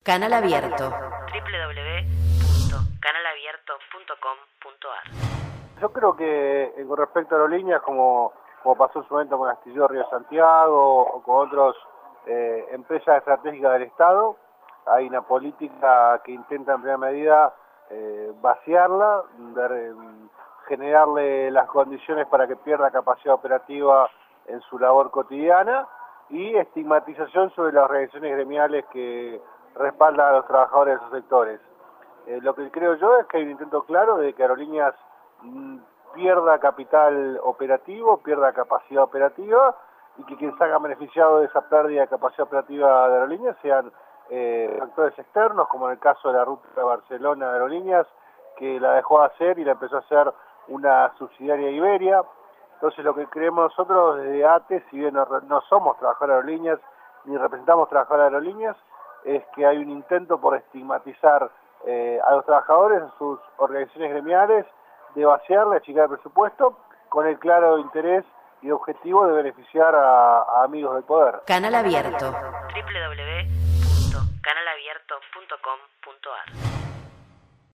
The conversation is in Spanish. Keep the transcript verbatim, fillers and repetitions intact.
Canal Abierto. doble u doble u doble u punto canal abierto punto com punto a r. Yo creo que eh, con respecto a aerolíneas, como, como pasó en su momento con Astillero Río Santiago o con otras eh, empresas estratégicas del Estado, hay una política que intenta en primera medida eh, vaciarla, de, generarle las condiciones para que pierda capacidad operativa en su labor cotidiana y estigmatización sobre las organizaciones gremiales que respaldan a los trabajadores de esos sectores. Eh, lo que creo yo es que hay un intento claro de que Aerolíneas mmm, pierda capital operativo, pierda capacidad operativa y que quien salga beneficiado de esa pérdida de capacidad operativa de Aerolíneas sean eh, actores externos, como en el caso de la ruta de Barcelona de Aerolíneas, que la dejó de hacer y la empezó a hacer una subsidiaria Iberia. Entonces lo que creemos nosotros desde A T E, si bien no, no somos trabajadores de aerolíneas, ni representamos trabajadores de aerolíneas, es que hay un intento por estigmatizar eh, a los trabajadores, a sus organizaciones gremiales, de vaciar, de achicar el presupuesto, con el claro interés y objetivo de beneficiar a, a amigos del poder. Canal Abierto. doble u doble u doble u punto canal abierto punto com punto a r.